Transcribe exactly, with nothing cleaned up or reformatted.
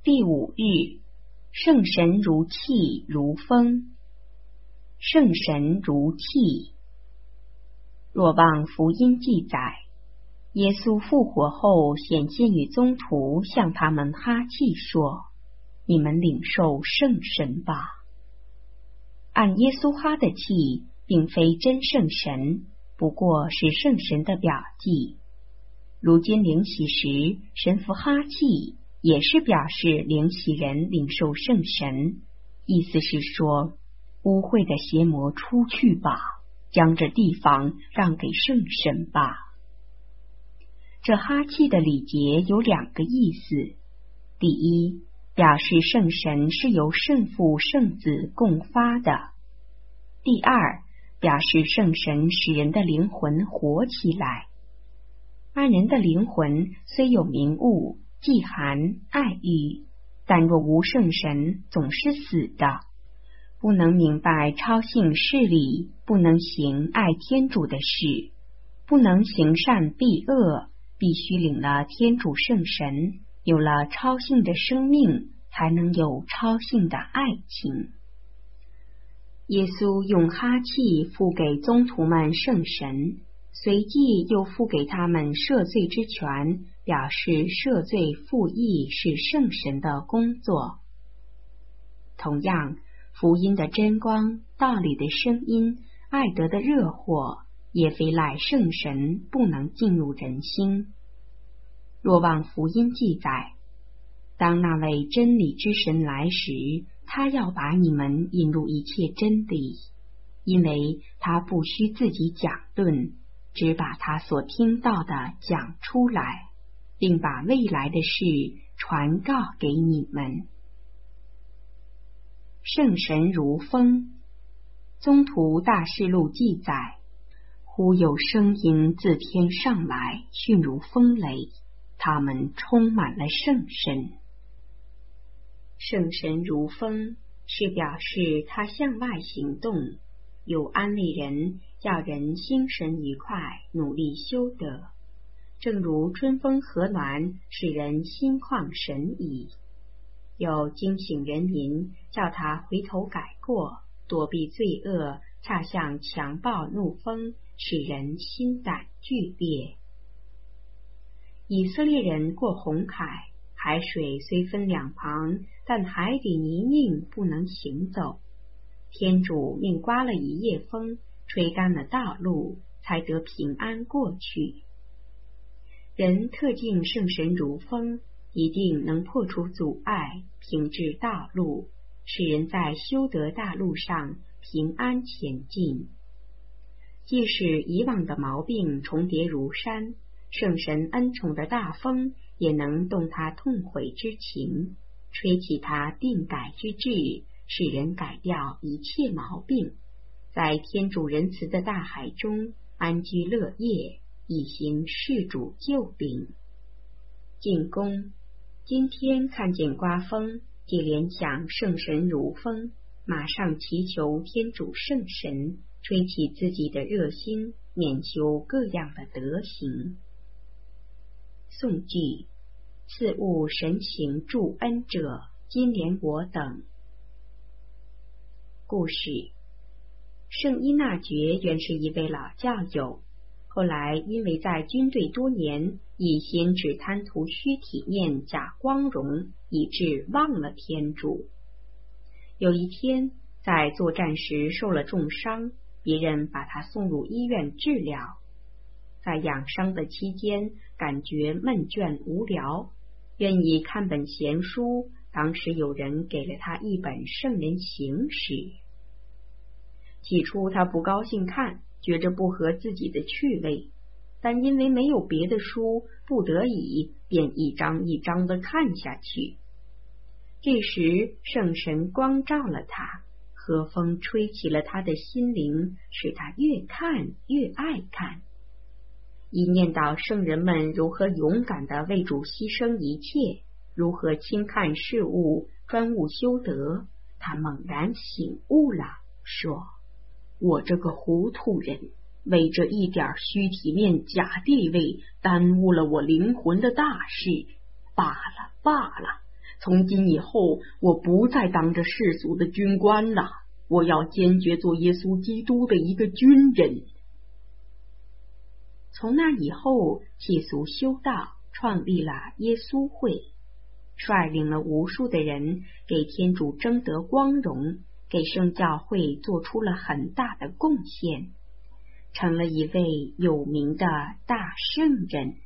第五日，圣神如气如风。圣神如气。若望福音记载，耶稣复活后显现于宗徒，向他们哈气说：你们领受圣神吧。按耶稣哈的气，并非真圣神，不过是圣神的表记。如今灵洗时，神父哈气，也是表示灵洗人领受圣神，意思是说，污秽的邪魔出去吧，将这地方让给圣神吧。这哈气的礼节有两个意思：第一，表示圣神是由圣父圣子共发的；第二，表示圣神使人的灵魂活起来。按人的灵魂虽有明悟、忌寒、爱欲，但若无圣神，总是死的，不能明白超性事理，不能行爱天主的事，不能行善避恶，必须领了天主圣神，有了超性的生命，才能有超性的爱情。耶稣用哈气付给宗徒们圣神，随即又付给他们赦罪之权，表示赦罪复义是圣神的工作。同样，福音的真光、道理的声音、爱德的热火，也非赖圣神不能进入人心。若望福音记载，当那位真理之神来时，他要把你们引入一切真理，因为他不需自己讲论，只把他所听到的讲出来，并把未来的事传告给你们。圣神如风。宗徒大事录记载，忽有声音自天上来，迅如风雷，他们充满了圣神。圣神如风是表示他向外行动，有安慰人，叫人心神愉快，努力修德，正如春风和暖，使人心旷神怡；有惊醒人民，叫他回头改过，躲避罪恶，恰像强暴怒风，使人心胆俱裂。以色列人过红海，海水虽分两旁，但海底泥泞不能行走。天主命刮了一夜风，吹干了道路，才得平安过去。人特敬圣神如风，一定能破除阻碍，平治道路，使人在修德大路上平安前进。即使以往的毛病重叠如山，圣神恩宠的大风也能动他痛悔之情，吹起他定改之志，使人改掉一切毛病，在天主仁慈的大海中安居乐业，以行事主救兵。进宫，今天看见刮风，即联想圣神如风，马上祈求天主圣神吹起自己的热心，免修各样的德行。颂句：赐物神行助恩者，今怜我等。故事：圣依纳爵原是一位老教友，后来因为在军队多年，一心只贪图虚体面、假光荣，以致忘了天主。有一天，在作战时受了重伤，别人把他送入医院治疗。在养伤的期间，感觉闷倦无聊，愿意看本闲书。当时有人给了他一本圣人行史。起初他不高兴看，觉着不合自己的趣味，但因为没有别的书，不得已便一张一张地看下去。这时圣神光照了他，和风吹起了他的心灵，使他越看越爱看。一念到圣人们如何勇敢地为主牺牲一切，如何轻看事物，专务修德，他猛然醒悟了，说：我这个糊涂人，为这一点虚体面假地位，耽误了我灵魂的大事。罢了罢了， 从今以后，我不再当着世俗的军官了，我要坚决做耶稣基督的一个军人。 从那以后，弃俗修道，创立了耶稣会，率领了无数的人，给天主争得光荣，给圣教会做出了很大的贡献，成了一位有名的大圣人。